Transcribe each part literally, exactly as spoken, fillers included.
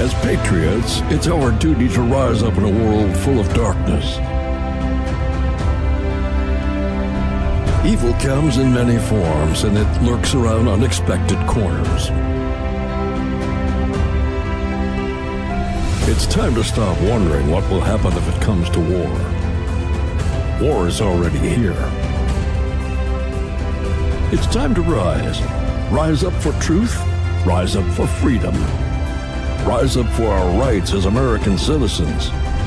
As patriots, it's our duty to rise up in a world full of darkness. Evil comes in many forms, and it lurks around unexpected corners. It's time to stop wondering what will happen if it comes to war. War is already here. It's time to rise. Rise up for truth. Rise up for freedom. Rise up for our rights as American citizens.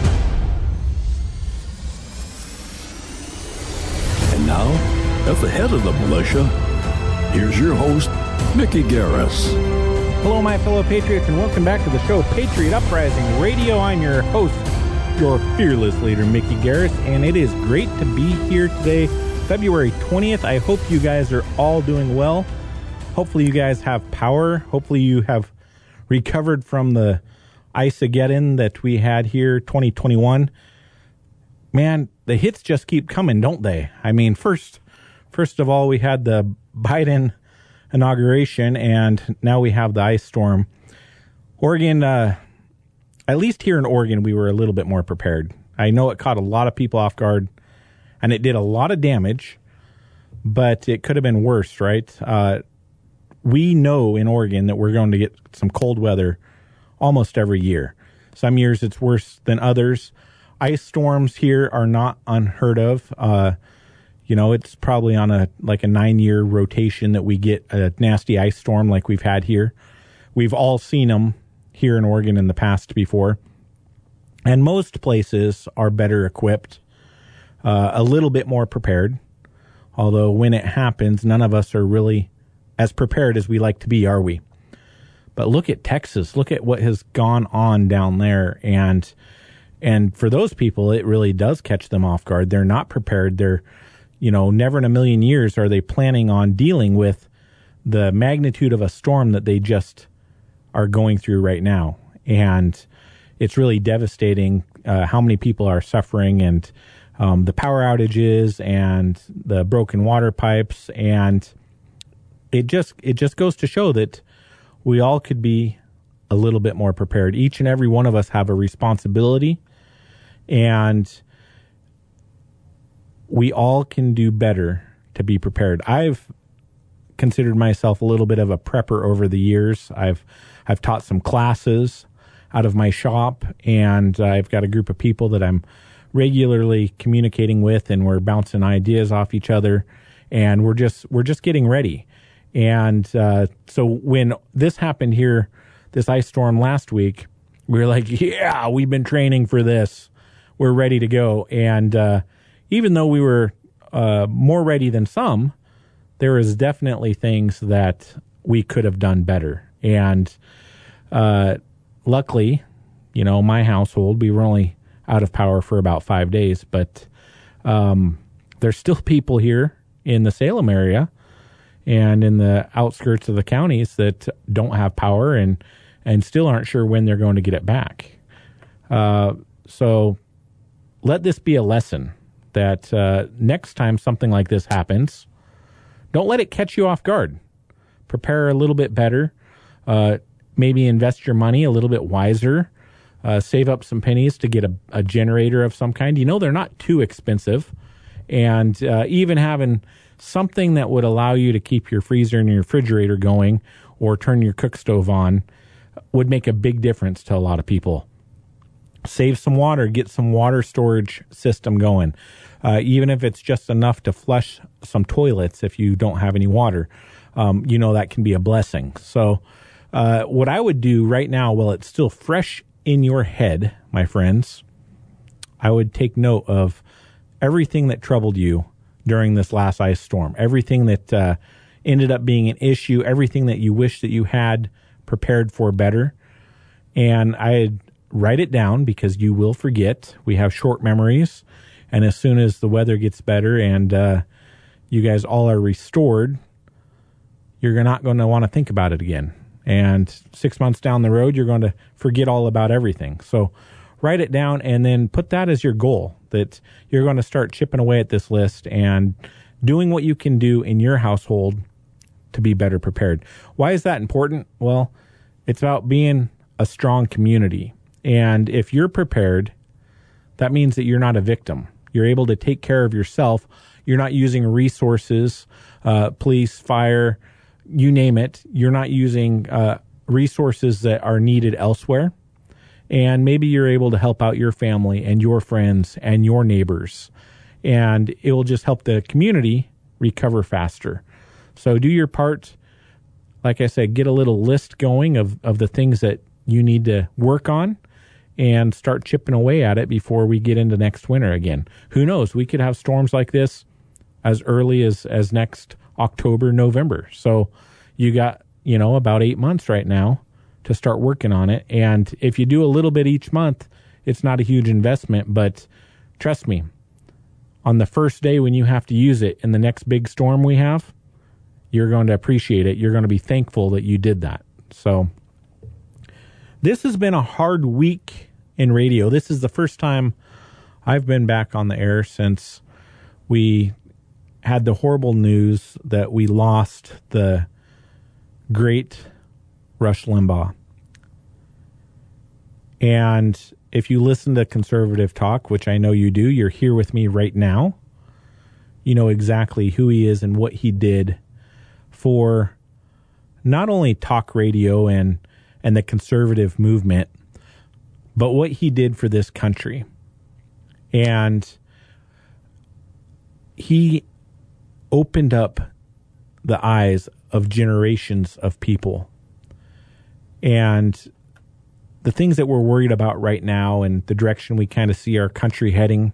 And now, at the head of the militia, here's your host, Mickey Garris. Hello, my fellow patriots, and welcome back to the show, Patriot Uprising Radio. I'm your host, your fearless leader, Mickey Garris, and it is great to be here today, February twentieth. I hope you guys are all doing well. Hopefully you guys have power. Hopefully you have recovered from the Ice-ageddon that we had here, twenty twenty-one. Man, the hits just keep coming, don't they? I mean, first, first of all, we had the Biden inauguration, and now we have the ice storm. Oregon, uh, at least here in Oregon, we were a little bit more prepared. I know it caught a lot of people off guard, and it did a lot of damage, but it could have been worse, right? Uh, we know in Oregon that we're going to get some cold weather almost every year. Some years it's worse than others. Ice storms here are not unheard of. Uh, you know, it's probably on a like a nine-year rotation that we get a nasty ice storm like we've had here. We've all seen them here in Oregon in the past before. And most places are better equipped, uh, a little bit more prepared. Although when it happens, none of us are really as prepared as we like to be, are we? But look at Texas. Look at what has gone on down there. And and for those people, it really does catch them off guard. They're not prepared. They're, you know, never in a million years are they planning on dealing with the magnitude of a storm that they just are going through right now. And it's really devastating uh, how many people are suffering, and um, the power outages and the broken water pipes. And it just it just goes to show that we all could be a little bit more prepared. Each and every one of us have a responsibility, and we all can do better to be prepared. I've considered myself a little bit of a prepper over the years. I've I've taught some classes out of my shop, and I've got a group of people that I'm regularly communicating with, and we're bouncing ideas off each other, and we're just we're just getting ready. And uh, so when this happened here, this ice storm last week, we were like, yeah, we've been training for this. We're ready to go. And uh, even though we were uh, more ready than some, there is definitely things that we could have done better. And uh, luckily, you know, my household, we were only out of power for about five days. But um, there's still people here in the Salem area and in the outskirts of the counties that don't have power and, and still aren't sure when they're going to get it back. Uh, so let this be a lesson that uh, next time something like this happens, don't let it catch you off guard. Prepare a little bit better. Uh, maybe invest your money a little bit wiser. Uh, save up some pennies to get a, a generator of some kind. You know, they're not too expensive. And uh, even having something that would allow you to keep your freezer and your refrigerator going or turn your cook stove on would make a big difference to a lot of people. Save some water, get some water storage system going. Uh, even if it's just enough to flush some toilets if you don't have any water, um, you know, that can be a blessing. So uh, what I would do right now, while it's still fresh in your head, my friends, I would take note of everything that troubled you during this last ice storm, everything that uh, ended up being an issue, everything that you wish that you had prepared for better. And I'd write it down, because you will forget. We have short memories. And as soon as the weather gets better and uh, you guys all are restored, you're not going to want to think about it again. And six months down the road, you're going to forget all about everything. So write it down and then put that as your goal, that you're going to start chipping away at this list and doing what you can do in your household to be better prepared. Why is that important? Well, it's about being a strong community. And if you're prepared, that means that you're not a victim. You're able to take care of yourself. You're not using resources, uh, police, fire, you name it. You're not using uh, resources that are needed elsewhere. And maybe you're able to help out your family and your friends and your neighbors. And it will just help the community recover faster. So do your part. Like I said, get a little list going of, of the things that you need to work on and start chipping away at it before we get into next winter again. Who knows? We could have storms like this as early as, as next October, November. So you got, you know, about eight months right now to start working on it. And if you do a little bit each month, it's not a huge investment, but trust me, on the first day when you have to use it in the next big storm we have, you're going to appreciate it. You're going to be thankful that you did that. So this has been a hard week in radio. This is the first time I've been back on the air since we had the horrible news that we lost the great Rush Limbaugh. And if you listen to conservative talk, which I know you do, you're here with me right now. You know exactly who he is and what he did for not only talk radio and and the conservative movement, but what he did for this country. And he opened up the eyes of generations of people. And the things that we're worried about right now and the direction we kind of see our country heading,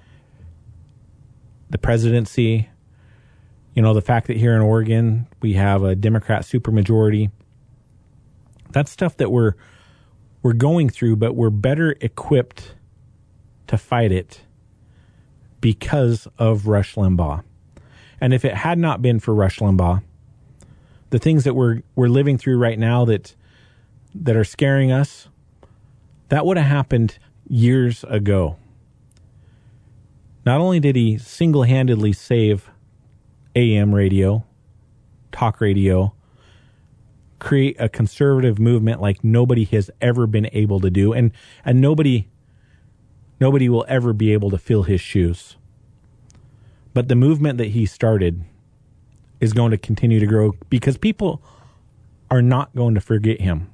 the presidency, you know, the fact that here in Oregon we have a Democrat supermajority, that's stuff that we're we're going through, but we're better equipped to fight it because of Rush Limbaugh. And if it had not been for Rush Limbaugh, the things that we're we're living through right now that that are scaring us, that would have happened years ago. Not only did he single-handedly save A M radio, talk radio, create a conservative movement like nobody has ever been able to do, and and nobody nobody will ever be able to fill his shoes. But the movement that he started is going to continue to grow because people are not going to forget him.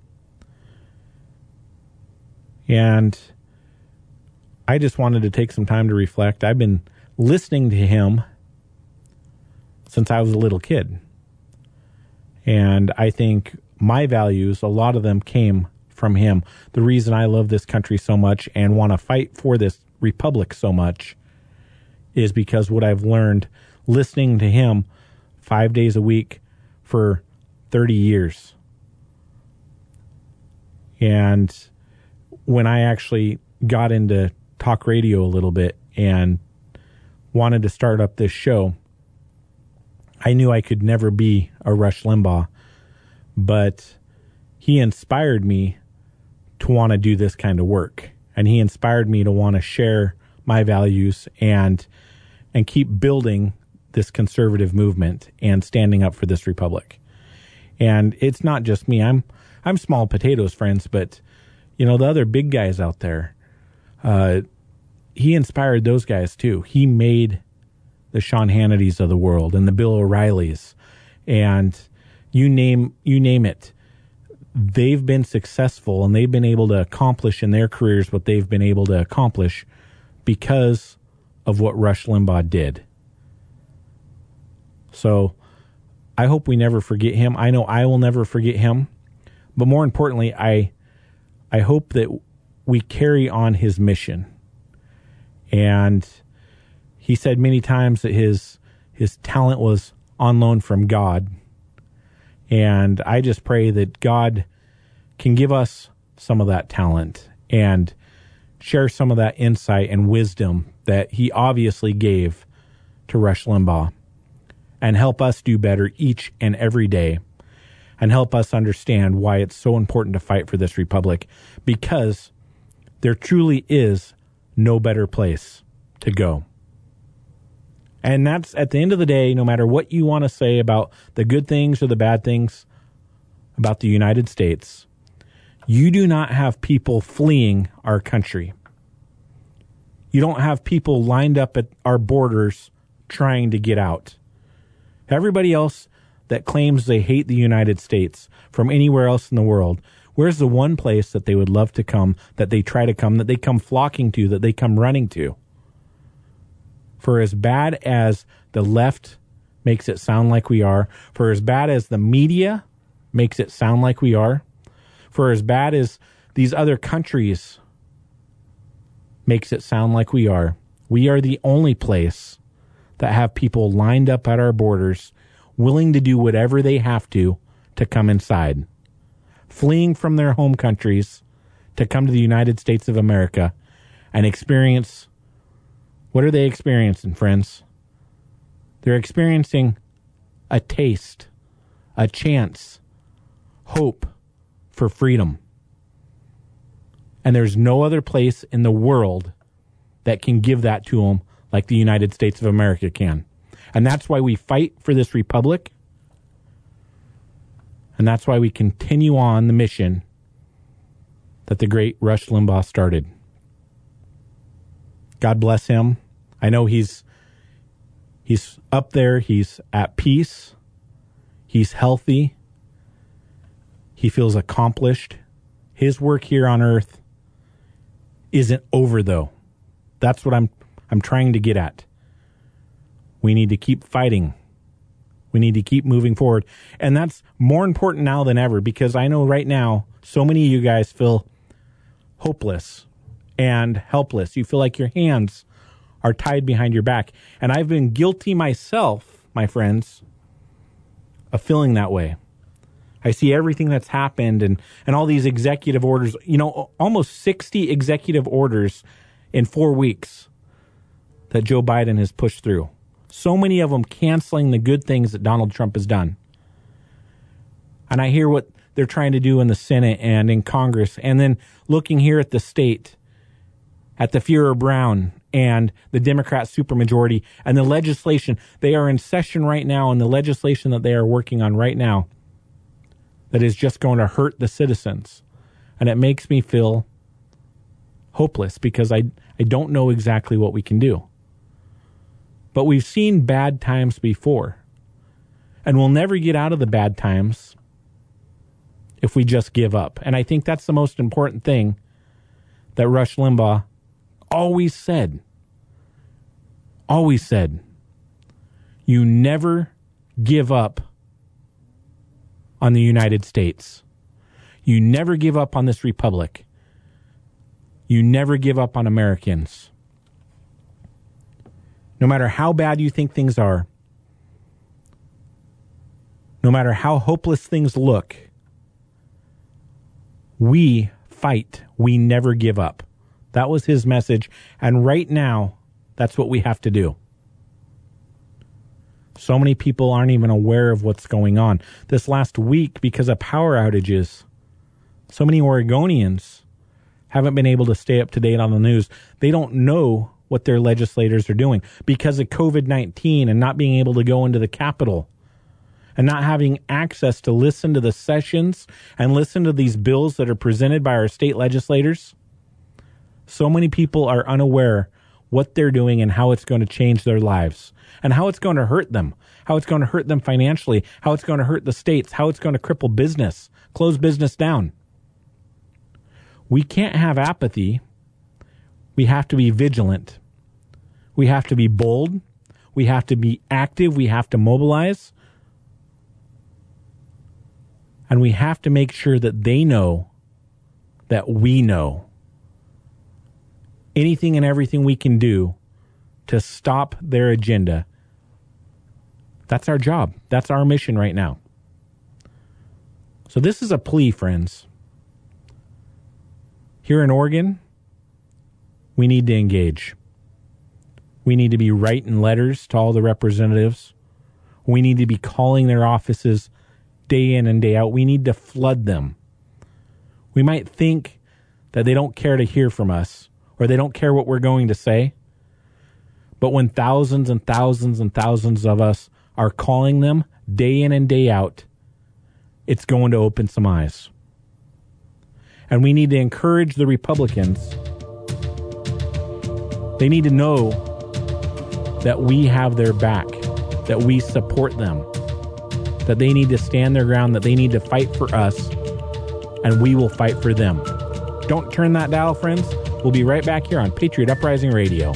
And I just wanted to take some time to reflect. I've been listening to him since I was a little kid. And I think my values, a lot of them came from him. The reason I love this country so much and want to fight for this republic so much is because what I've learned listening to him five days a week for thirty years. And when I actually got into talk radio a little bit and wanted to start up this show, I knew I could never be a Rush Limbaugh, but he inspired me to want to do this kind of work. And he inspired me to want to share my values and and keep building this conservative movement and standing up for this republic. And it's not just me. I'm I'm small potatoes, friends, but you know, the other big guys out there, uh, he inspired those guys too. He made the Sean Hannitys of the world and the Bill O'Reillys and you name you name it. They've been successful and they've been able to accomplish in their careers what they've been able to accomplish because of what Rush Limbaugh did. So I hope we never forget him. I know I will never forget him. But more importantly, I I hope that we carry on his mission. And he said many times that his his talent was on loan from God. And I just pray that God can give us some of that talent and share some of that insight and wisdom that he obviously gave to Rush Limbaugh and help us do better each and every day and help us understand why it's so important to fight for this republic, because there truly is no better place to go. And that's, at the end of the day, no matter what you want to say about the good things or the bad things about the United States, You do not have people fleeing our country. You don't have people lined up at our borders trying to get out. Everybody else that claims they hate the United States from anywhere else in the world, where's the one place that they would love to come, that they try to come, that they come flocking to, that they come running to? For as bad as the left makes it sound like we are, for as bad as the media makes it sound like we are, for as bad as these other countries makes it sound like we are, we are the only place that have people lined up at our borders willing to do whatever they have to to come inside, fleeing from their home countries to come to the United States of America and experience. What are they experiencing, friends? They're experiencing a taste, a chance, hope for freedom. And there's no other place in the world that can give that to them like the United States of America can. And that's why we fight for this republic. And that's why we continue on the mission that the great Rush Limbaugh started. God bless him. I know he's he's up there. He's at peace. He's healthy. He feels accomplished. His work here on earth isn't over, though. That's what I'm I'm trying to get at. We need to keep fighting. We need to keep moving forward. And that's more important now than ever, because I know right now so many of you guys feel hopeless and helpless. You feel like your hands are tied behind your back. And I've been guilty myself, my friends, of feeling that way. I see everything that's happened and, and all these executive orders, you know, almost sixty executive orders in four weeks that Joe Biden has pushed through. So many of them canceling the good things that Donald Trump has done. And I hear what they're trying to do in the Senate and in Congress, and then looking here at the state, at the Fuhrer-Brown and the Democrat supermajority and the legislation. They are in session right now, and the legislation that they are working on right now that is just going to hurt the citizens. And it makes me feel hopeless because I, I don't know exactly what we can do. But we've seen bad times before. And we'll never get out of the bad times if we just give up. And I think that's the most important thing that Rush Limbaugh always said. Always said. You never give up on the United States. You never give up on this republic. You never give up on Americans. No matter how bad you think things are, no matter how hopeless things look, we fight. We never give up. That was his message. And right now, that's what we have to do. So many people aren't even aware of what's going on. This last week, because of power outages, so many Oregonians haven't been able to stay up to date on the news. They don't know what their legislators are doing because of covid nineteen and not being able to go into the Capitol and not having access to listen to the sessions and listen to these bills that are presented by our state legislators. So many people are unaware what they're doing and how it's going to change their lives and how it's going to hurt them, how it's going to hurt them financially, how it's going to hurt the states, how it's going to cripple business, close business down. We can't have apathy. We have to be vigilant. We have to be bold. We have to be active. We have to mobilize. And we have to make sure that they know that we know anything and everything we can do to stop their agenda. That's our job. That's our mission right now. So this is a plea, friends. Here in Oregon, we need to engage. We need to be writing letters to all the representatives. We need to be calling their offices day in and day out. We need to flood them. We might think that they don't care to hear from us or they don't care what we're going to say. But when thousands and thousands and thousands of us are calling them day in and day out, it's going to open some eyes. And we need to encourage the Republicans. They need to know that we have their back, that we support them, that they need to stand their ground, that they need to fight for us, and we will fight for them. Don't turn that dial, friends. We'll be right back here on Patriot Uprising Radio.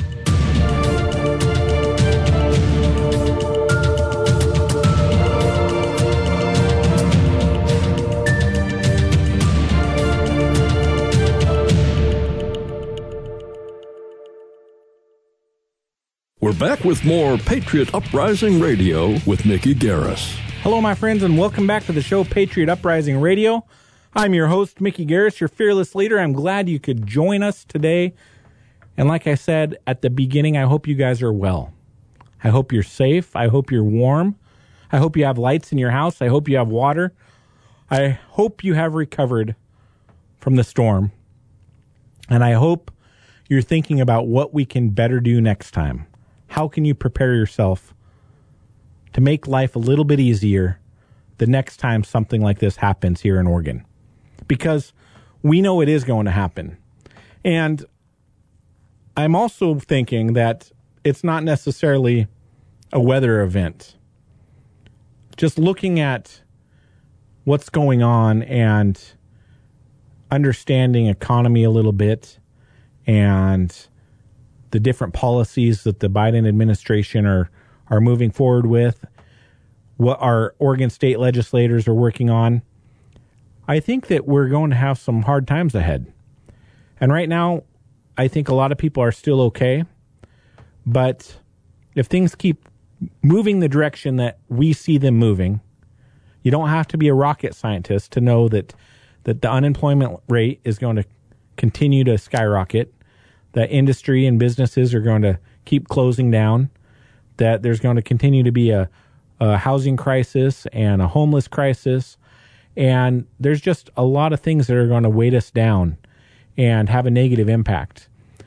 We're back with more Patriot Uprising Radio with Mickey Garris. Hello, my friends, and welcome back to the show, Patriot Uprising Radio. I'm your host, Mickey Garris, your fearless leader. I'm glad you could join us today. And like I said at the beginning, I hope you guys are well. I hope you're safe. I hope you're warm. I hope you have lights in your house. I hope you have water. I hope you have recovered from the storm. And I hope you're thinking about what we can better do next time. How can you prepare yourself to make life a little bit easier the next time something like this happens here in Oregon? Because we know it is going to happen. And I'm also thinking that it's not necessarily a weather event. Just looking at what's going on and understanding economy a little bit and the different policies that the Biden administration are, are moving forward with, what our Oregon state legislators are working on, I think that we're going to have some hard times ahead. And right now, I think a lot of people are still okay. But if things keep moving the direction that we see them moving, you don't have to be a rocket scientist to know that, that the unemployment rate is going to continue to skyrocket, that industry and businesses are going to keep closing down, that there's going to continue to be a, a housing crisis and a homeless crisis. And there's just a lot of things that are going to weight us down and have a negative impact.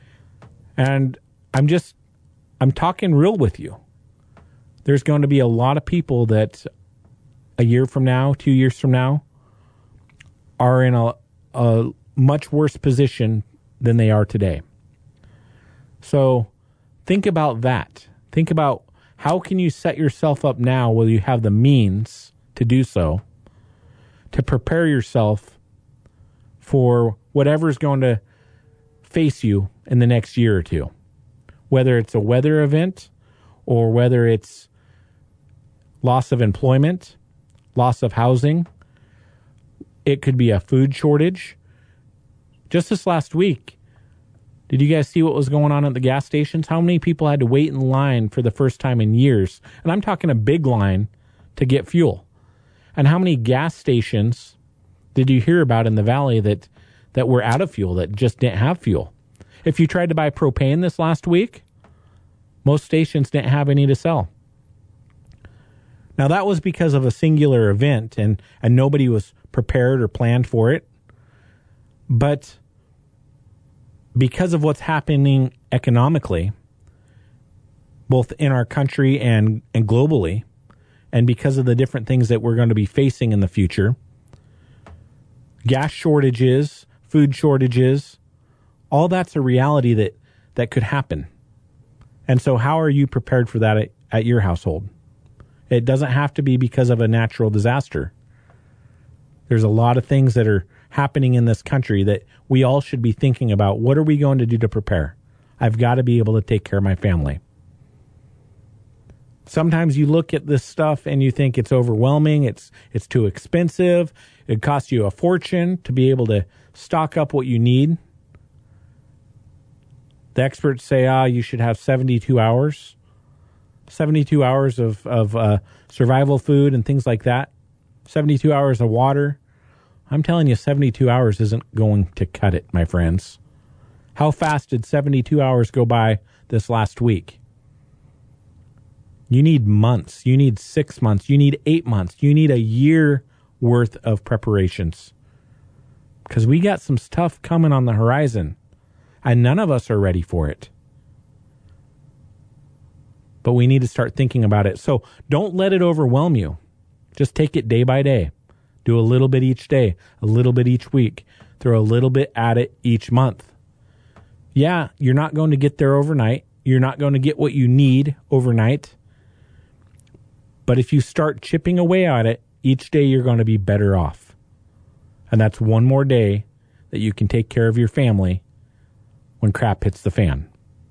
And I'm just, I'm talking real with you. There's going to be a lot of people that a year from now, two years from now, are in a, a much worse position than they are today. So think about that. Think about how can you set yourself up now where you have the means to do so, to prepare yourself for whatever's going to face you in the next year or two, whether it's a weather event or whether it's loss of employment, loss of housing. It could be a food shortage. Just this last week, did you guys see what was going on at the gas stations? How many people had to wait in line for the first time in years? And I'm talking a big line to get fuel. And how many gas stations did you hear about in the valley that, that were out of fuel, that just didn't have fuel? If you tried to buy propane this last week, most stations didn't have any to sell. Now, that was because of a singular event, and, and nobody was prepared or planned for it. But because of what's happening economically, both in our country and, and globally, and because of the different things that we're going to be facing in the future, gas shortages, food shortages, all that's a reality that, that could happen. And so how are you prepared for that at, at your household? It doesn't have to be because of a natural disaster. There's a lot of things that are happening in this country that we all should be thinking about. What are we going to do to prepare? I've got to be able to take care of my family. Sometimes you look at this stuff and you think it's overwhelming, it's it's too expensive, it costs you a fortune to be able to stock up what you need. The experts say, ah, you should have seventy-two hours. seventy-two hours of, of uh, survival food and things like that. seventy-two hours of water. I'm telling you, seventy-two hours isn't going to cut it, my friends. How fast did seventy-two hours go by this last week? You need months. You need six months. You need eight months. You need a year worth of preparations. Because we got some stuff coming on the horizon, and none of us are ready for it. But we need to start thinking about it. So don't let it overwhelm you. Just take it day by day. Do a little bit each day, a little bit each week. throw a little bit at it each month. Yeah, you're not going to get there overnight. You're not going to get what you need overnight. But if you start chipping away at it, each day you're going to be better off. And that's one more day that you can take care of your family when crap hits the fan.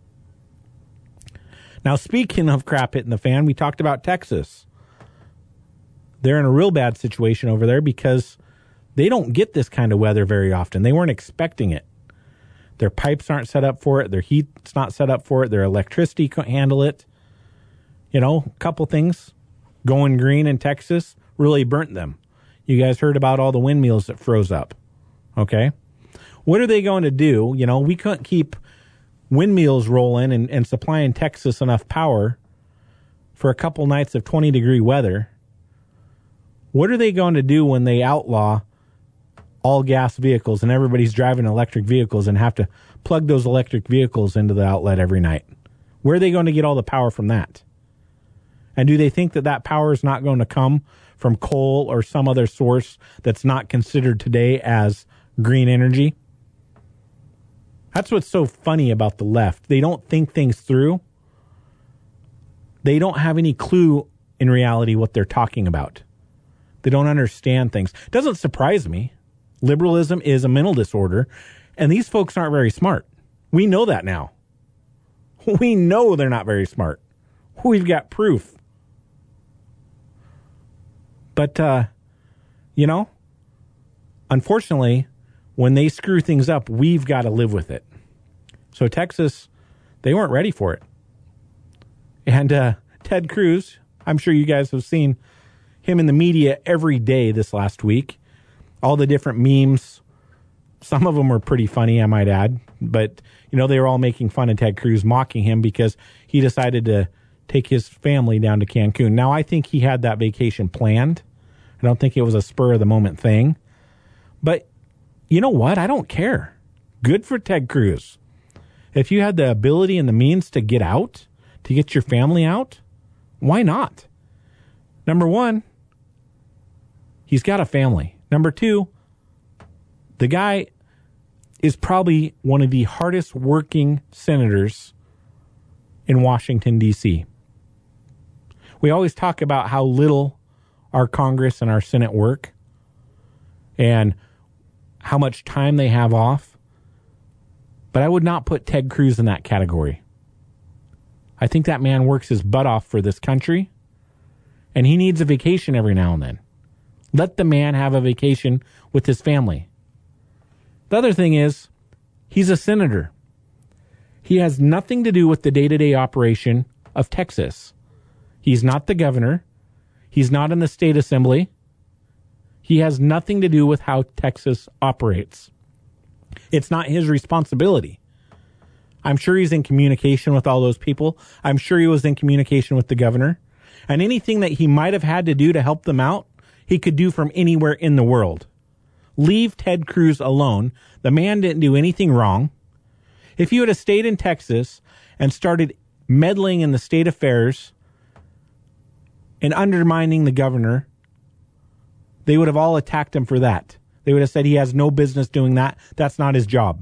Now, speaking of crap hitting the fan, we talked about Texas. They're in a real bad situation over there because they don't get this kind of weather very often. They weren't expecting it. Their pipes aren't set up for it. Their heat's not set up for it. Their electricity couldn't handle it. You know, a couple things. Going green in Texas really burnt them. You guys heard about all the windmills that froze up. Okay? What are they going to do? You know, we couldn't keep windmills rolling and, and supplying Texas enough power for a couple nights of twenty degree weather. What are they going to do when they outlaw all gas vehicles and everybody's driving electric vehicles and have to plug those electric vehicles into the outlet every night? Where are they going to get all the power from that? And do they think that that power is not going to come from coal or some other source that's not considered today as green energy? That's what's so funny about the left. They don't think things through. They don't have any clue in reality what they're talking about. They don't understand things. It doesn't surprise me. Liberalism is a mental disorder, and these folks aren't very smart. We know that now. We know they're not very smart. We've got proof. But, uh, you know, unfortunately, when they screw things up, we've got to live with it. So Texas, they weren't ready for it. And uh, Ted Cruz, I'm sure you guys have seen him in the media every day this last week. All the different memes. Some of them were pretty funny, I might add. But, you know, they were all making fun of Ted Cruz, mocking him because he decided to take his family down to Cancun. Now, I think he had that vacation planned. I don't think it was a spur-of-the-moment thing. But you know what? I don't care. Good for Ted Cruz. If you had the ability and the means to get out, to get your family out, why not? Number one, he's got a family. Number two, the guy is probably one of the hardest working senators in Washington, D C We always talk about how little our Congress and our Senate work and how much time they have off. But I would not put Ted Cruz in that category. I think that man works his butt off for this country, and he needs a vacation every now and then. Let the man have a vacation with his family. The other thing is, he's a senator. He has nothing to do with the day-to-day operation of Texas. He's not the governor. He's not in the state assembly. He has nothing to do with how Texas operates. It's not his responsibility. I'm sure he's in communication with all those people. I'm sure he was in communication with the governor. And anything that he might have had to do to help them out, he could do from anywhere in the world. Leave Ted Cruz alone. The man didn't do anything wrong. If you had stayed in Texas and started meddling in the state affairs and undermining the governor, they would have all attacked him for that. They would have said he has no business doing that. That's not his job.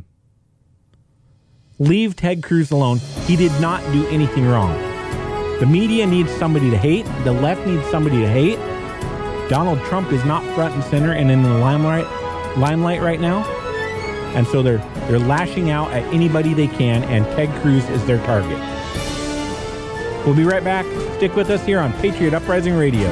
Leave Ted Cruz alone. He did not do anything wrong. The media needs somebody to hate. The left needs somebody to hate. Donald Trump is not front and center and in the limelight, limelight right now. And so they're they're lashing out at anybody they can, and Ted Cruz is their target. We'll be right back. Stick with us here on Patriot Uprising Radio.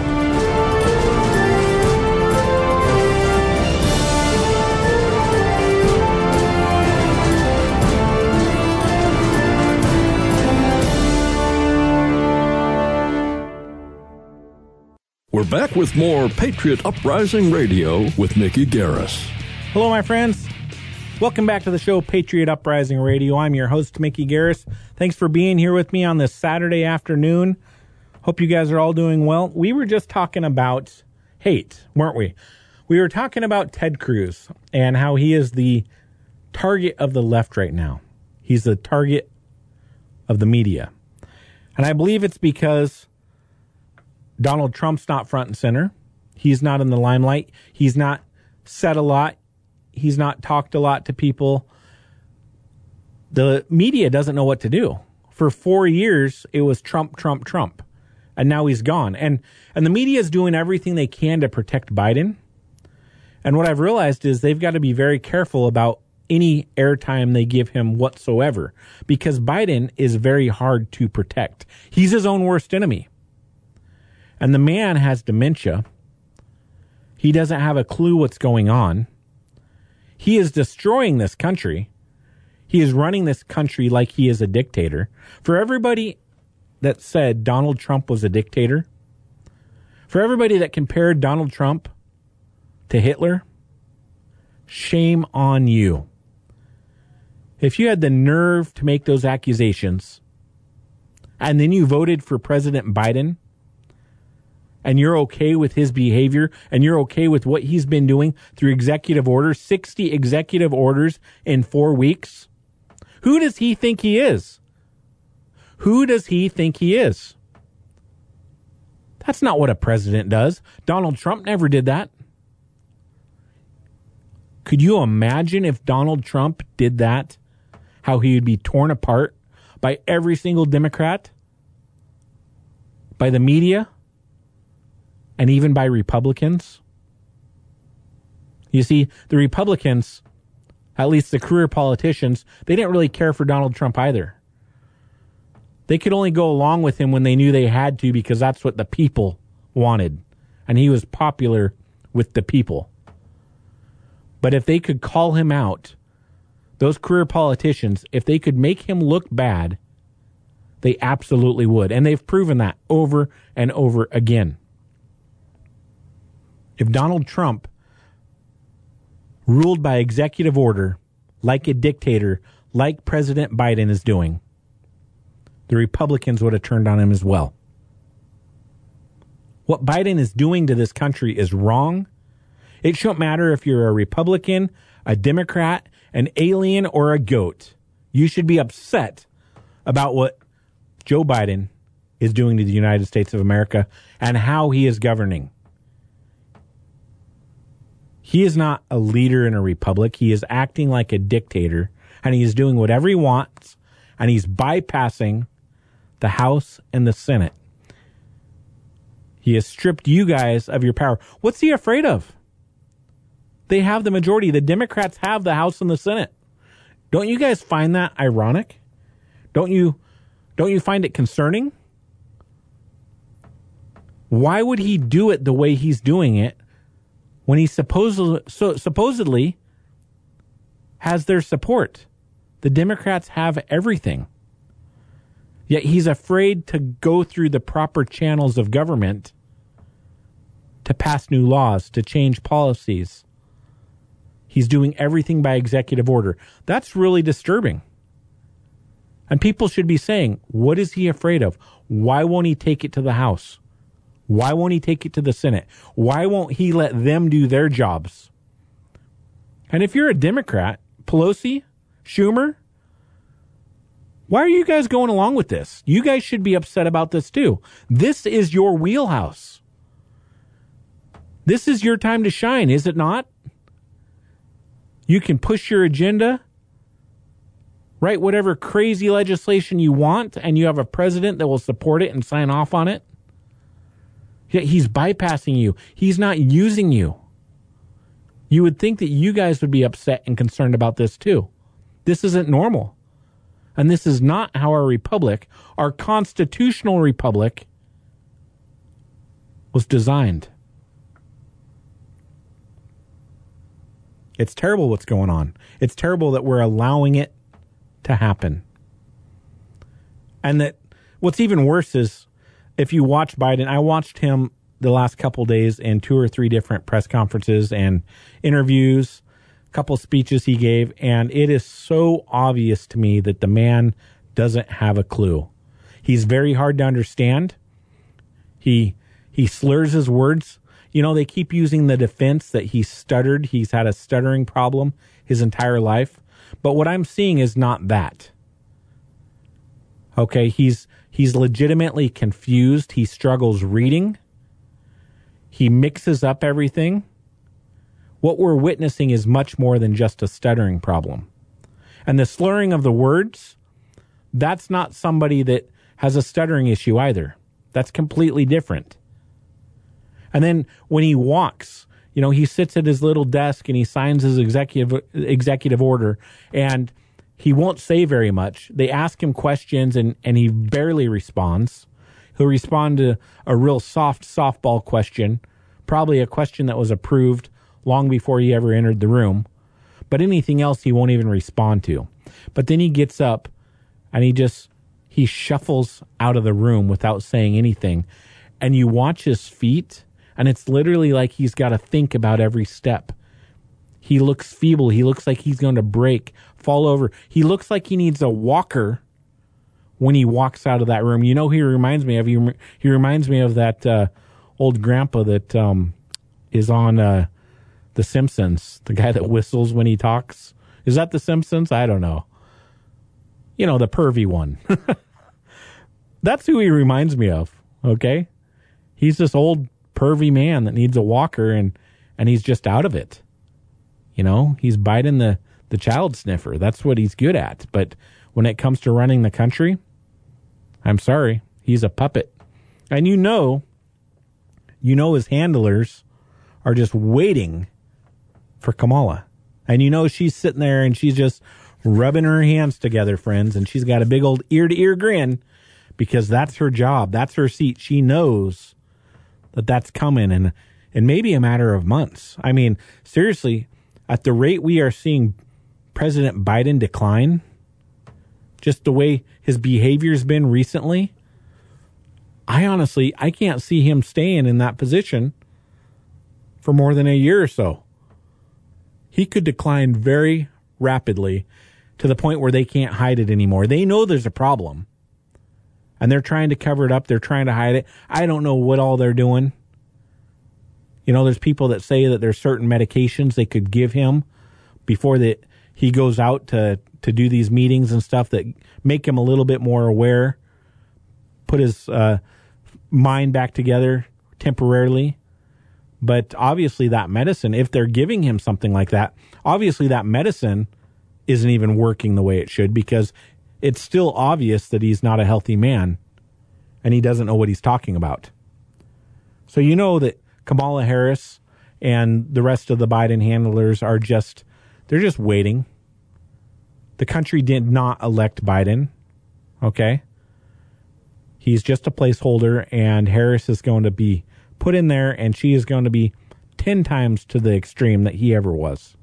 We're back with more Patriot Uprising Radio with Mickey Garris. Hello, my friends. Welcome back to the show, Patriot Uprising Radio. I'm your host, Mickey Garris. Thanks for being here with me on this Saturday afternoon. Hope you guys are all doing well. We were just talking about hate, weren't we? We were talking about Ted Cruz and how he is the target of the left right now. He's the target of the media. And I believe it's because Donald Trump's not front and center. He's not in the limelight. He's not said a lot He's not talked a lot to people. The media doesn't know what to do. For four years, it was Trump, Trump, Trump. And now he's gone. And and the media is doing everything they can to protect Biden. And what I've realized is they've got to be very careful about any airtime they give him whatsoever, because Biden is very hard to protect. He's his own worst enemy. And the man has dementia. He doesn't have a clue what's going on. He is destroying this country. He is running this country like he is a dictator. For everybody that said Donald Trump was a dictator, for everybody that compared Donald Trump to Hitler, shame on you. If you had the nerve to make those accusations, and then you voted for President Biden, and you're okay with his behavior, and you're okay with what he's been doing through executive orders, sixty executive orders in four weeks, who does he think he is? Who does he think he is? That's not what a president does. Donald Trump never did that. Could you imagine if Donald Trump did that, how he would be torn apart by every single Democrat, by the media, and even by Republicans? You see, the Republicans, at least the career politicians, they didn't really care for Donald Trump either. They could only go along with him when they knew they had to, because that's what the people wanted. And he was popular with the people. But if they could call him out, those career politicians, if they could make him look bad, they absolutely would. And they've proven that over and over again. If Donald Trump ruled by executive order like a dictator, like President Biden is doing, the Republicans would have turned on him as well. What Biden is doing to this country is wrong. It shouldn't matter if you're a Republican, a Democrat, an alien, or a goat. You should be upset about what Joe Biden is doing to the United States of America and how he is governing. He is not a leader in a republic. He is acting like a dictator, and he is doing whatever he wants, and he's bypassing the House and the Senate. He has stripped you guys of your power. What's he afraid of? They have the majority. The Democrats have the House and the Senate. Don't you guys find that ironic? Don't you, don't you find it concerning? Why would he do it the way he's doing it when he supposedly, so supposedly has their support? The Democrats have everything. Yet he's afraid to go through the proper channels of government to pass new laws, to change policies. He's doing everything by executive order. That's really disturbing. And people should be saying, what is he afraid of? Why won't he take it to the House? Why won't he take it to the Senate? Why won't he let them do their jobs? And if you're a Democrat, Pelosi, Schumer, why are you guys going along with this? You guys should be upset about this too. This is your wheelhouse. This is your time to shine, is it not? You can push your agenda, write whatever crazy legislation you want, and you have a president that will support it and sign off on it. Yet he's bypassing you. He's not using you. You would think that you guys would be upset and concerned about this too. This isn't normal. And this is not how our republic, our constitutional republic, was designed. It's terrible what's going on. It's terrible that we're allowing it to happen. And that what's even worse is, if you watch Biden, I watched him the last couple days in two or three different press conferences and interviews, a couple speeches he gave, and it is so obvious to me that the man doesn't have a clue. He's very hard to understand. He he slurs his words. You know, they keep using the defense that he stuttered. He's had a stuttering problem his entire life. But what I'm seeing is not that. Okay, he's he's legitimately confused. He struggles reading. He mixes up everything. What we're witnessing is much more than just a stuttering problem. And the slurring of the words, that's not somebody that has a stuttering issue either. That's completely different. And then when he walks, you know, he sits at his little desk and he signs his executive executive order, and he won't say very much. They ask him questions and, and he barely responds. He'll respond to a real soft softball question, probably a question that was approved long before he ever entered the room. But anything else he won't even respond to. But then he gets up and he just, he shuffles out of the room without saying anything. And you watch his feet, and it's literally like he's got to think about every step. He looks feeble. He looks like he's going to break, fall over. He looks like he needs a walker when he walks out of that room. You know who he reminds me of? He, he reminds me of that uh, old grandpa that um, is on uh, The Simpsons, the guy that whistles when he talks. Is that The Simpsons? I don't know. You know, the pervy one. That's who he reminds me of, okay? He's this old pervy man that needs a walker, and, and he's just out of it. You know, he's biting the, the child sniffer. That's what he's good at. But when it comes to running the country, I'm sorry, he's a puppet. And you know, you know his handlers are just waiting for Kamala. And you know she's sitting there and she's just rubbing her hands together, friends, and she's got a big old ear-to-ear grin because that's her job. That's her seat. She knows that that's coming, and and maybe a matter of months. I mean, seriously, at the rate we are seeing President Biden decline, just the way his behavior's been recently, I honestly, I can't see him staying in that position for more than a year or so. He could decline very rapidly to the point where they can't hide it anymore. They know there's a problem, and they're trying to cover it up. They're trying to hide it. I don't know what all they're doing. You know, there's people that say that there's certain medications they could give him before that he goes out to, to do these meetings and stuff that make him a little bit more aware, put his uh, mind back together temporarily. But obviously that medicine, if they're giving him something like that, obviously that medicine isn't even working the way it should, because it's still obvious that he's not a healthy man and he doesn't know what he's talking about. So you know that Kamala Harris and the rest of the Biden handlers are just, they're just waiting. The country did not elect Biden, okay? He's just a placeholder, and Harris is going to be put in there, and she is going to be ten times to the extreme that he ever was.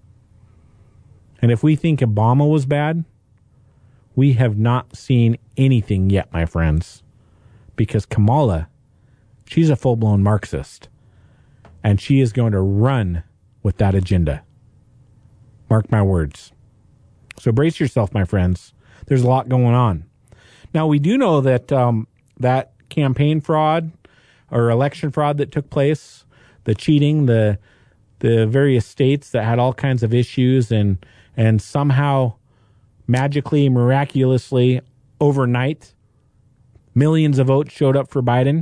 And if we think Obama was bad, we have not seen anything yet, my friends, because Kamala, she's a full-blown Marxist, and she is going to run with that agenda. Mark my words. So brace yourself, my friends. There's a lot going on. Now, we do know that um, that campaign fraud or election fraud that took place, the cheating, the the various states that had all kinds of issues, and and somehow, magically, miraculously, overnight, millions of votes showed up for Biden.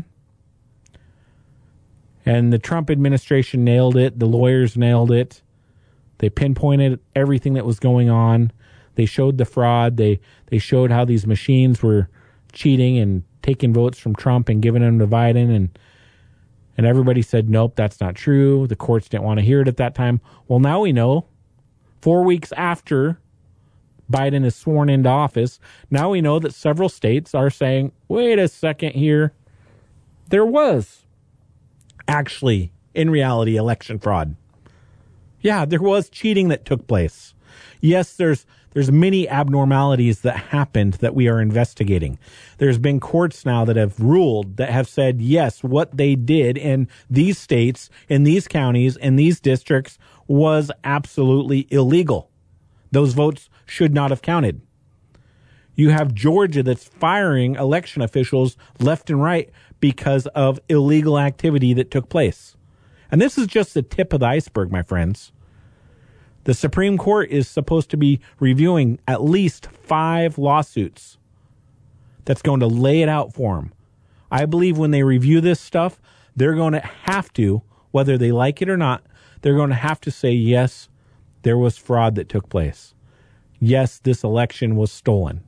And the Trump administration nailed it. The lawyers nailed it. They pinpointed everything that was going on. They showed the fraud. They they showed how these machines were cheating and taking votes from Trump and giving them to Biden. And and everybody said, nope, that's not true. The courts didn't want to hear it at that time. Well, now we know. Four weeks after Biden is sworn into office, now we know that several states are saying, wait a second here. There was actually, in reality, election fraud. Yeah, there was cheating that took place. Yes, there's there's many abnormalities that happened that we are investigating. There's been courts now that have ruled, that have said, yes, what they did in these states, in these counties, in these districts was absolutely illegal. Those votes should not have counted. You have Georgia that's firing election officials left and right because of illegal activity that took place. And this is just the tip of the iceberg, my friends. The Supreme Court is supposed to be reviewing at least five lawsuits that's going to lay it out for them. I believe when they review this stuff, they're going to have to, whether they like it or not, they're going to have to say, yes, there was fraud that took place. Yes, this election was stolen.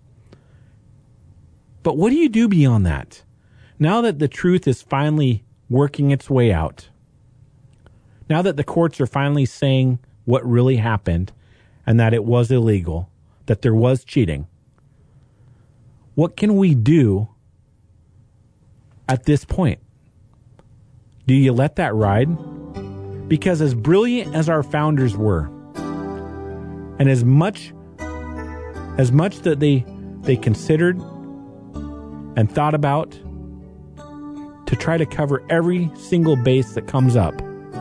But what do you do beyond that? Now that the truth is finally working its way out, now that the courts are finally saying what really happened and that it was illegal, that there was cheating, what can we do at this point? Do you let that ride? Because as brilliant as our founders were, and as much as much that they they considered and thought about to try to cover every single base that comes up,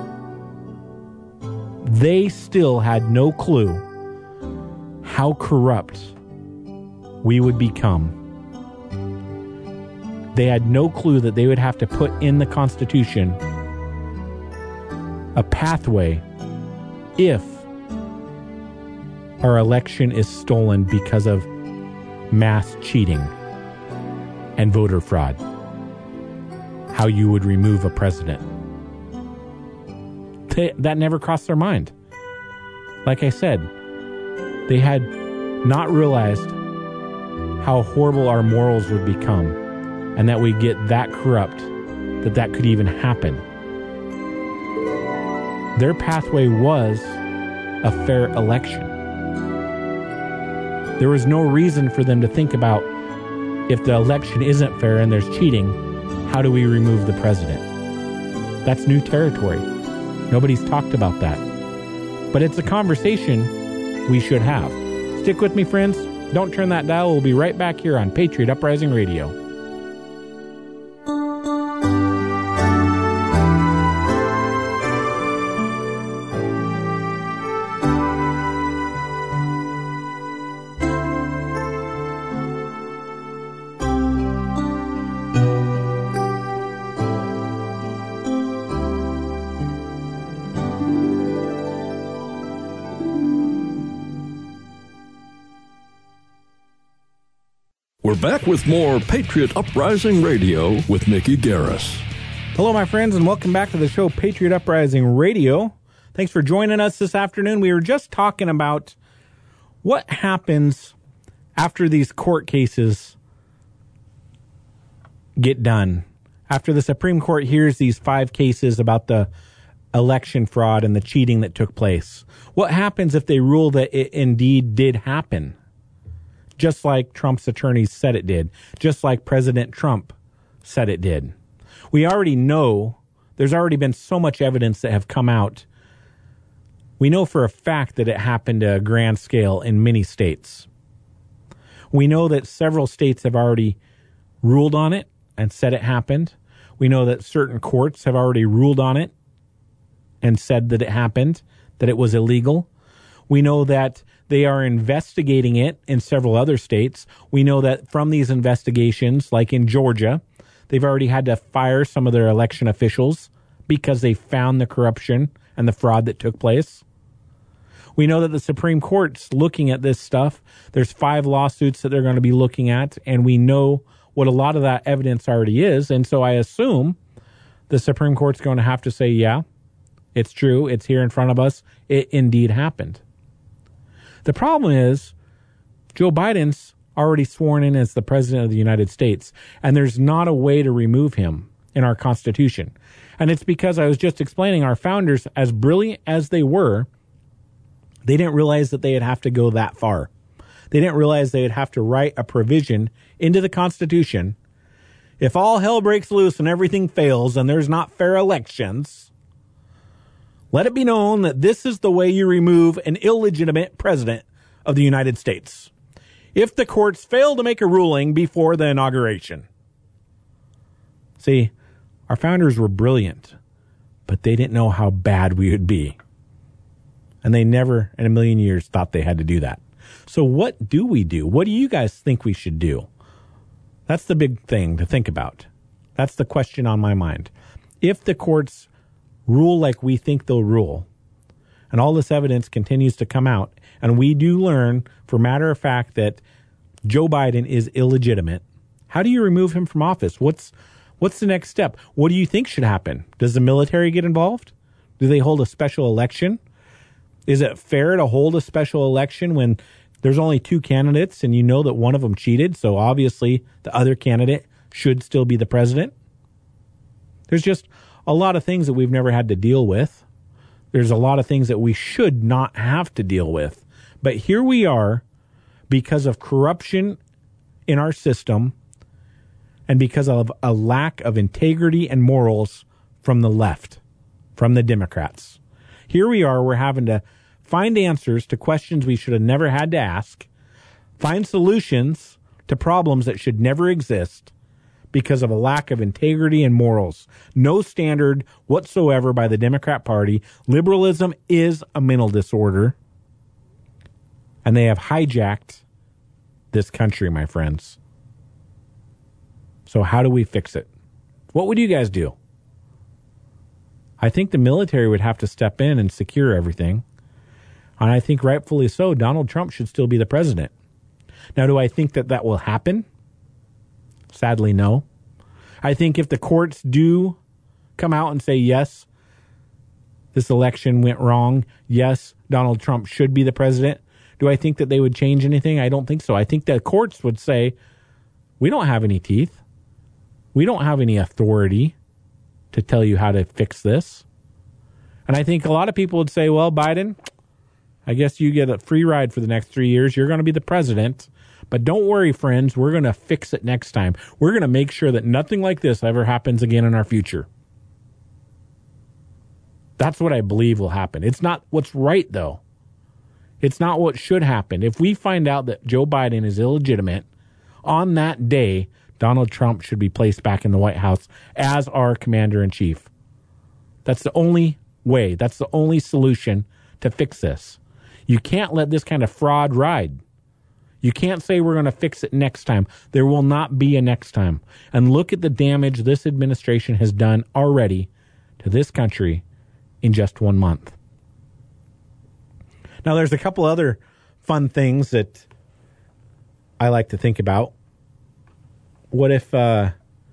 they still had no clue how corrupt we would become. They had no clue that they would have to put in the Constitution a pathway if our election is stolen because of mass cheating and voter fraud. How you would remove a president. They, that never crossed their mind. Like I said, they had not realized how horrible our morals would become and that we get that corrupt, that that could even happen. Their pathway was a fair election. There was no reason for them to think about, if the election isn't fair and there's cheating, how do we remove the president? That's new territory. Nobody's talked about that. But it's a conversation we should have. Stick with me, friends. Don't turn that dial. We'll be right back here on Patriot Uprising Radio. We're back with more Patriot Uprising Radio with Mickey Garris. Hello, my friends, and welcome back to the show, Patriot Uprising Radio. Thanks for joining us this afternoon. We were just talking about what happens after these court cases get done. After the Supreme Court hears these five cases about the election fraud and the cheating that took place. What happens if they rule that it indeed did happen? Just like Trump's attorneys said it did. Just like President Trump said it did. We already know, there's already been so much evidence that have come out. We know for a fact that it happened at a grand scale in many states. We know that several states have already ruled on it and said it happened. We know that certain courts have already ruled on it and said that it happened, that it was illegal. We know that they are investigating it in several other states. We know that from these investigations, like in Georgia, they've already had to fire some of their election officials because they found the corruption and the fraud that took place. We know that the Supreme Court's looking at this stuff. There's five lawsuits that they're going to be looking at, and we know what a lot of that evidence already is. And so I assume the Supreme Court's going to have to say, yeah, it's true. It's here in front of us. It indeed happened. The problem is Joe Biden's already sworn in as the president of the United States, and there's not a way to remove him in our Constitution. And it's because I was just explaining our founders, as brilliant as they were, they didn't realize that they'd have to go that far. They didn't realize they'd have to write a provision into the Constitution. If all hell breaks loose and everything fails and there's not fair elections, let it be known that this is the way you remove an illegitimate president of the United States. If the courts fail to make a ruling before the inauguration. See, our founders were brilliant, but they didn't know how bad we would be. And they never in a million years thought they had to do that. So what do we do? What do you guys think we should do? That's the big thing to think about. That's the question on my mind. If the courts rule like we think they'll rule, and all this evidence continues to come out, and we do learn, for matter of fact, that Joe Biden is illegitimate, how do you remove him from office? What's what's the next step? What do you think should happen? Does the military get involved? Do they hold a special election? Is it fair to hold a special election when there's only two candidates and you know that one of them cheated, so obviously the other candidate should still be the president? There's just a lot of things that we've never had to deal with. There's a lot of things that we should not have to deal with. But here we are because of corruption in our system and because of a lack of integrity and morals from the left, from the Democrats. Here we are, we're having to find answers to questions we should have never had to ask, find solutions to problems that should never exist because of a lack of integrity and morals. No standard whatsoever by the Democrat Party. Liberalism is a mental disorder, and they have hijacked this country, my friends. So how do we fix it? What would you guys do? I think the military would have to step in and secure everything. And I think rightfully so, Donald Trump should still be the president. Now, do I think that that will happen? Sadly, no. I think if the courts do come out and say, yes, this election went wrong, yes, Donald Trump should be the president, do I think that they would change anything? I don't think so. I think the courts would say, we don't have any teeth. We don't have any authority to tell you how to fix this. And I think a lot of people would say, well, Biden, I guess you get a free ride for the next three years. You're going to be the president. But don't worry, friends. We're going to fix it next time. We're going to make sure that nothing like this ever happens again in our future. That's what I believe will happen. It's not what's right, though. It's not what should happen. If we find out that Joe Biden is illegitimate, on that day, Donald Trump should be placed back in the White House as our commander-in-chief. That's the only way. That's the only solution to fix this. You can't let this kind of fraud ride. You can't say we're going to fix it next time. There will not be a next time. And look at the damage this administration has done already to this country in just one month. Now, there's a couple other fun things that I like to think about. What if uh,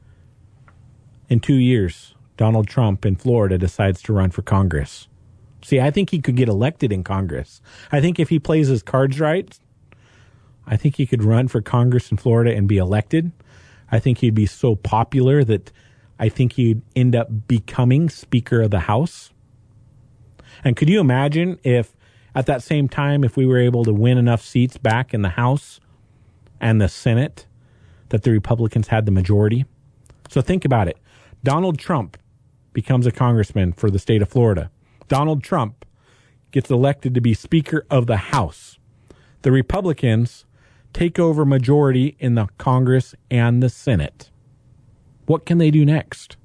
in two years, Donald Trump in Florida decides to run for Congress? See, I think he could get elected in Congress. I think if he plays his cards right, I think he could run for Congress in Florida and be elected. I think he'd be so popular that I think he'd end up becoming Speaker of the House. And could you imagine if at that same time, if we were able to win enough seats back in the House and the Senate, that the Republicans had the majority? So think about it. Donald Trump becomes a congressman for the state of Florida. Donald Trump gets elected to be Speaker of the House. The Republicans take over majority in the Congress and the Senate. What can they do next?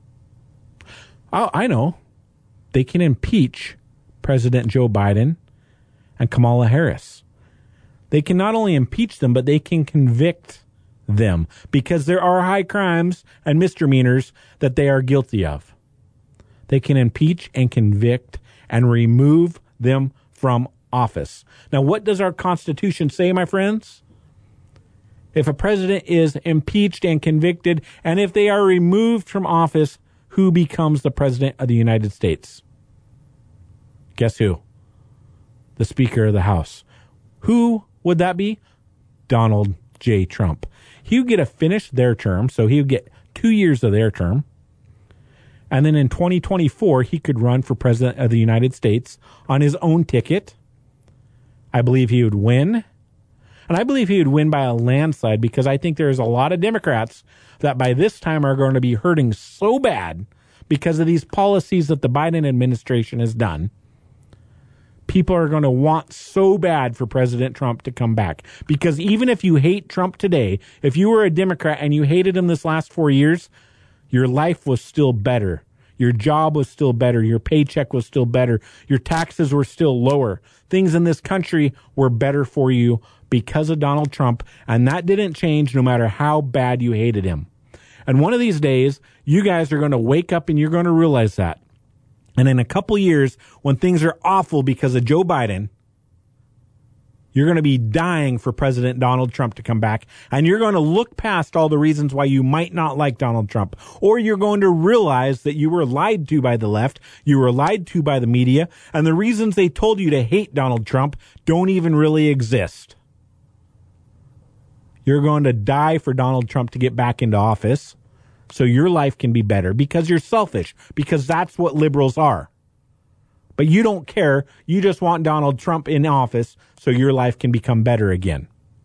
Oh, I know. They can impeach President Joe Biden and Kamala Harris. They can not only impeach them, but they can convict them because there are high crimes and misdemeanors that they are guilty of. They can impeach and convict and remove them from office. Now, what does our Constitution say, my friends? If a president is impeached and convicted, and if they are removed from office, who becomes the president of the United States? Guess who? The Speaker of the House. Who would that be? Donald J. Trump. He would get to finish their term, so he would get two years of their term. And then in twenty twenty-four, he could run for president of the United States on his own ticket. I believe he would win. And I believe he would win by a landslide because I think there's a lot of Democrats that by this time are going to be hurting so bad because of these policies that the Biden administration has done. People are going to want so bad for President Trump to come back. Because even if you hate Trump today, if you were a Democrat and you hated him this last four years, your life was still better. Your job was still better. Your paycheck was still better. Your taxes were still lower. Things in this country were better for you because of Donald Trump, and that didn't change no matter how bad you hated him. And one of these days, you guys are going to wake up and you're going to realize that. And in a couple years, when things are awful because of Joe Biden, You're going to be dying for President Donald Trump to come back, and you're going to look past all the reasons why you might not like Donald Trump, or you're going to realize that you were lied to by the left, you were lied to by the media, and the reasons they told you to hate Donald Trump don't even really exist. You're going to die for Donald Trump to get back into office so your life can be better because you're selfish, because that's what liberals are. But you don't care. You just want Donald Trump in office so your life can become better again.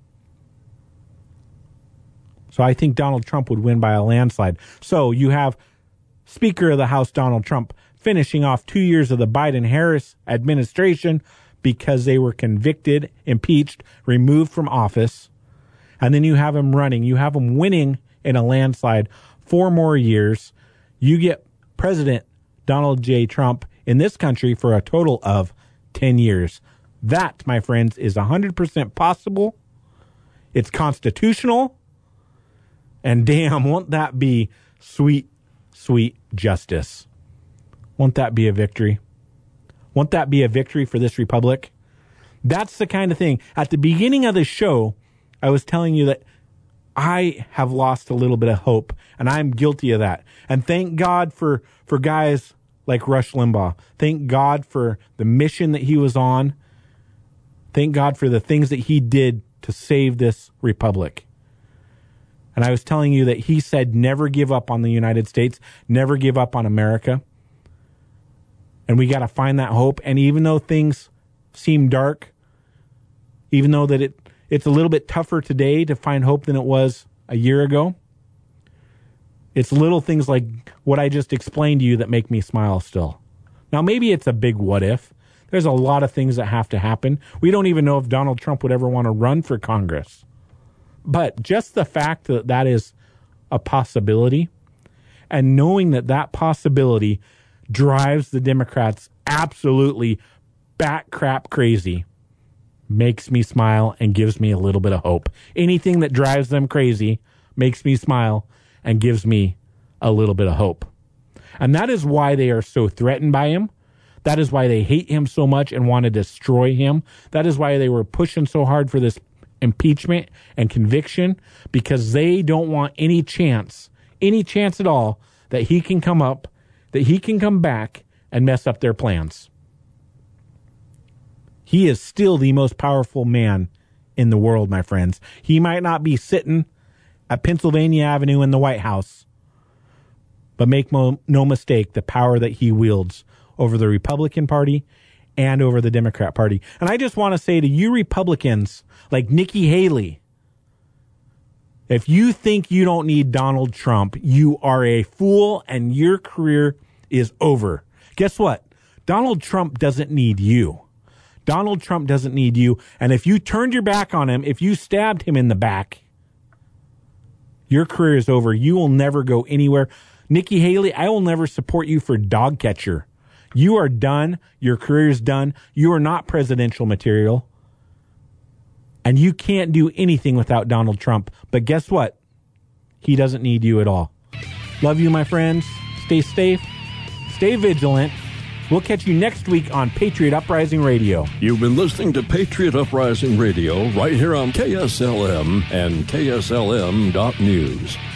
So I think Donald Trump would win by a landslide. So you have Speaker of the House Donald Trump finishing off two years of the Biden-Harris administration because they were convicted, impeached, removed from office. And then you have him running. You have him winning in a landslide four more years. You get President Donald J. Trump in this country for a total of ten years. That, my friends, is one hundred percent possible. It's constitutional. And damn, won't that be sweet, sweet justice? Won't that be a victory? Won't that be a victory for this republic? That's the kind of thing. At the beginning of the show, I was telling you that I have lost a little bit of hope, and I'm guilty of that. And thank God for, for guys like Rush Limbaugh. Thank God for the mission that he was on. Thank God for the things that he did to save this republic. And I was telling you that he said never give up on the United States, never give up on America. And we got to find that hope. And even though things seem dark, even though that it it's a little bit tougher today to find hope than it was a year ago, it's little things like what I just explained to you that make me smile still. Now, maybe it's a big what if. There's a lot of things that have to happen. We don't even know if Donald Trump would ever want to run for Congress. But just the fact that that is a possibility, and knowing that that possibility drives the Democrats absolutely bat crap crazy, makes me smile and gives me a little bit of hope. Anything that drives them crazy makes me smile and gives me a little bit of hope. And that is why they are so threatened by him. That is why they hate him so much and want to destroy him. That is why they were pushing so hard for this impeachment and conviction, because they don't want any chance, any chance at all that he can come up, that he can come back and mess up their plans. He is still the most powerful man in the world, my friends. He might not be sitting at Pennsylvania Avenue in the White House, but make mo- no mistake, the power that he wields over the Republican Party and over the Democrat Party. And I just want to say to you Republicans like Nikki Haley, if you think you don't need Donald Trump, you are a fool and your career is over. Guess what? Donald Trump doesn't need you. Donald Trump doesn't need you. And if you turned your back on him, if you stabbed him in the back, your career is over. You will never go anywhere. Nikki Haley, I will never support you for dog catcher. You are done. Your career is done. You are not presidential material. And you can't do anything without Donald Trump. But guess what? He doesn't need you at all. Love you, my friends. Stay safe. Stay vigilant. We'll catch you next week on Patriot Uprising Radio. You've been listening to Patriot Uprising Radio right here on K S L M and K S L M dot news.